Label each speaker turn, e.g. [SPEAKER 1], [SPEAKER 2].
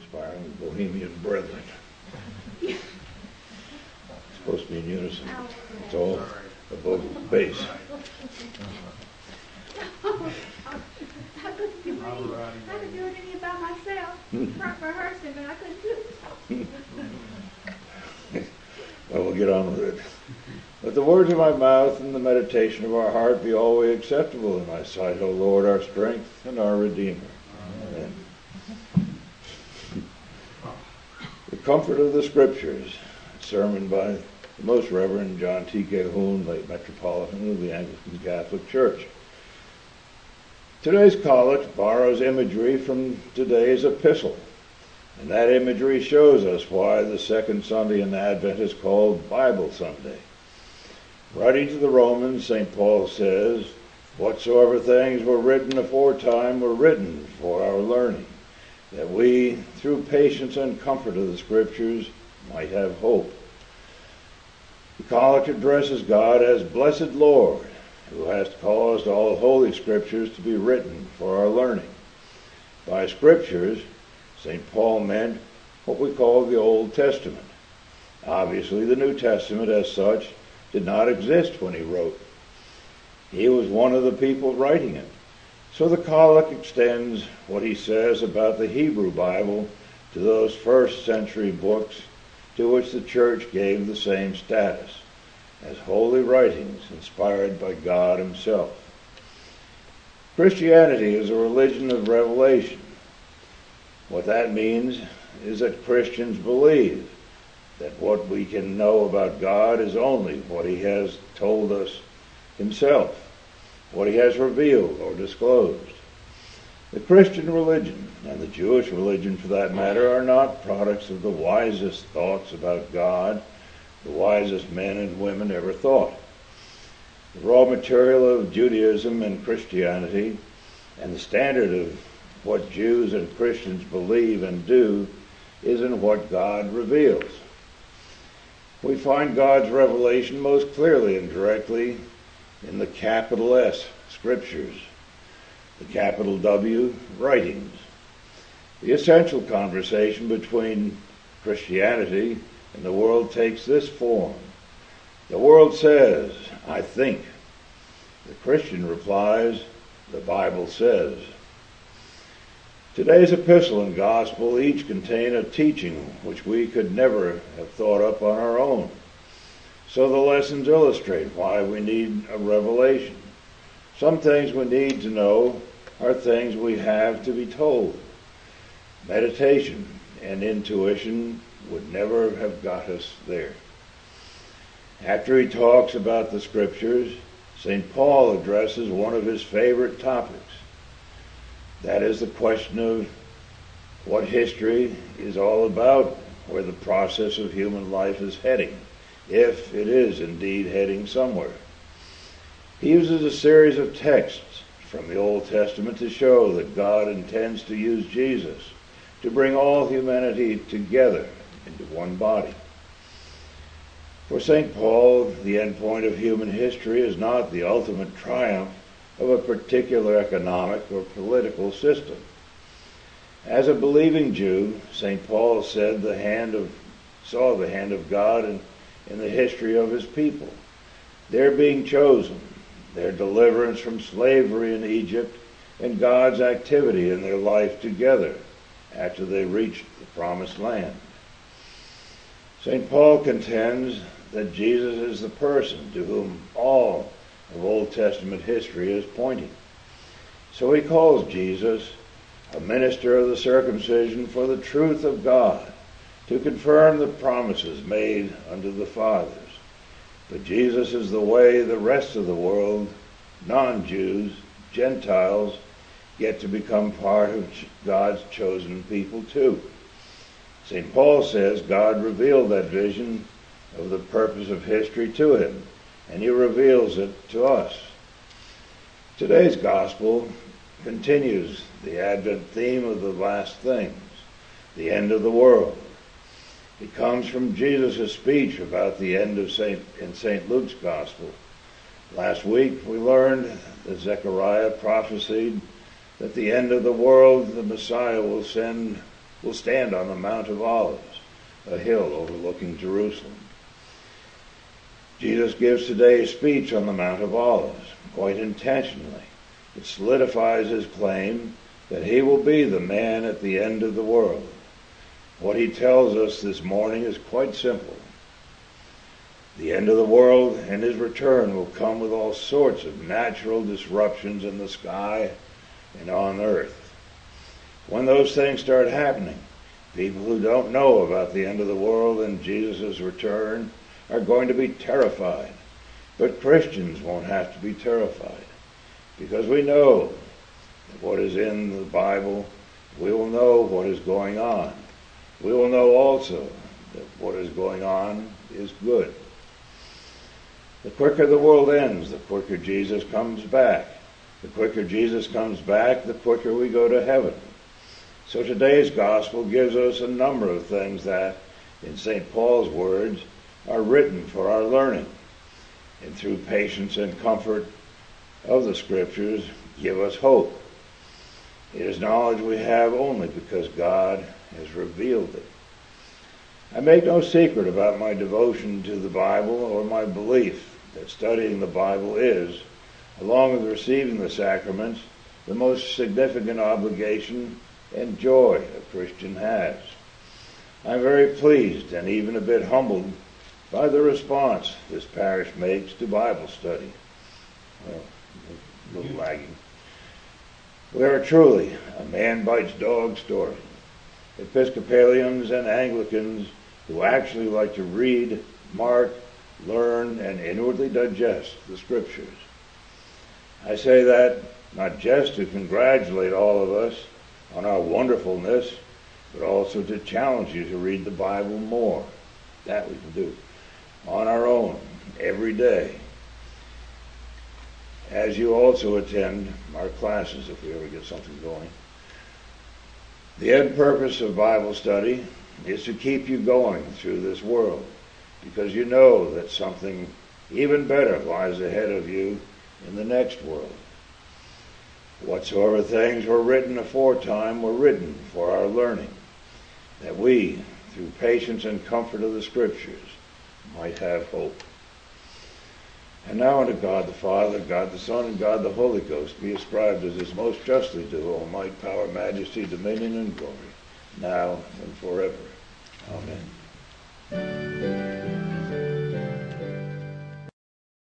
[SPEAKER 1] Inspiring Bohemian Brethren. It's supposed to be in unison. It's all above the bass.
[SPEAKER 2] I couldn't do anything by myself. Rehearsing, but I couldn't do it.
[SPEAKER 1] Well, we'll get on with it. Let the words of my mouth and the meditation of our heart be always acceptable in thy sight, O Lord, our strength and our Redeemer. Amen. The Comfort of the Scriptures, a sermon by the Most Reverend John T. Calhoun, late Metropolitan of the Anglican Catholic Church. Today's collect borrows imagery from today's epistle, and that imagery shows us why the second Sunday in Advent is called Bible Sunday. Writing to the Romans, St. Paul says, "Whatsoever things were written aforetime were written for our learning, that we, through patience and comfort of the Scriptures, might have hope." The collect addresses God as Blessed Lord, who hast caused all holy Scriptures to be written for our learning. By Scriptures, St. Paul meant what we call the Old Testament. Obviously, the New Testament as such did not exist when he wrote. He was one of the people writing it. So the collect extends what he says about the Hebrew Bible to those first century books to which the Church gave the same status, as holy writings inspired by God himself. Christianity is a religion of revelation. What that means is that Christians believe that what we can know about God is only what he has told us himself, what he has revealed or disclosed. The Christian religion, and the Jewish religion for that matter, are not products of the wisest thoughts about God the wisest men and women ever thought. The raw material of Judaism and Christianity, and the standard of what Jews and Christians believe and do, is in what God reveals. We find God's revelation most clearly and directly in the capital S, Scriptures, the capital W, writings. The essential conversation between Christianity and the world takes this form. The world says, "I think." The Christian replies, "The Bible says." Today's epistle and gospel each contain a teaching which we could never have thought up on our own. So the lessons illustrate why we need a revelation. Some things we need to know are things we have to be told. Meditation and intuition would never have got us there. After he talks about the Scriptures, St. Paul addresses one of his favorite topics. That is the question of what history is all about, where the process of human life is heading, if it is indeed heading somewhere. He uses a series of texts from the Old Testament to show that God intends to use Jesus to bring all humanity together into one body. For St. Paul, the end point of human history is not the ultimate triumph of a particular economic or political system. As a believing Jew, St. Paul said saw the hand of God in the history of his people, their being chosen, their deliverance from slavery in Egypt, and God's activity in their life together after they reached the promised land. St. Paul contends that Jesus is the person to whom all of Old Testament history is pointing. So he calls Jesus a minister of the circumcision for the truth of God, to confirm the promises made unto the fathers. But Jesus is the way the rest of the world, non-Jews, Gentiles, get to become part of God's chosen people too. St. Paul says God revealed that vision of the purpose of history to him, and he reveals it to us. Today's gospel continues the Advent theme of the last things, the end of the world. It comes from Jesus' speech about the end of in St. Luke's gospel. Last week we learned that Zechariah prophesied that the end of the world the Messiah will send will stand on the Mount of Olives, a hill overlooking Jerusalem. Jesus gives today a speech on the Mount of Olives, quite intentionally. It solidifies his claim that he will be the man at the end of the world. What he tells us this morning is quite simple. The end of the world and his return will come with all sorts of natural disruptions in the sky and on earth. When those things start happening, people who don't know about the end of the world and Jesus' return are going to be terrified. But Christians won't have to be terrified, because we know that what is in the Bible, we will know what is going on. We will know also that what is going on is good. The quicker the world ends, the quicker Jesus comes back. The quicker Jesus comes back, the quicker we go to heaven. So today's gospel gives us a number of things that, in St. Paul's words, are written for our learning, and through patience and comfort of the Scriptures give us hope. It is knowledge we have only because God has revealed it. I make no secret about my devotion to the Bible or my belief that studying the Bible is, along with receiving the sacraments, the most significant obligation and joy a Christian has. I'm very pleased and even a bit humbled by the response this parish makes to Bible study. Well, a little lagging. We are truly a man-bites-dog story. Episcopalians and Anglicans who actually like to read, mark, learn, and inwardly digest the Scriptures. I say that not just to congratulate all of us on our wonderfulness, but also to challenge you to read the Bible more. That we can do on our own, every day, as you also attend our classes if we ever get something going. The end purpose of Bible study is to keep you going through this world, because you know that something even better lies ahead of you in the next world. Whatsoever things were written aforetime were written for our learning, that we, through patience and comfort of the Scriptures, might have hope. And now unto God the Father, God the Son, and God the Holy Ghost be ascribed as is most justly due all might, power, majesty, dominion, and glory, now and forever. Amen.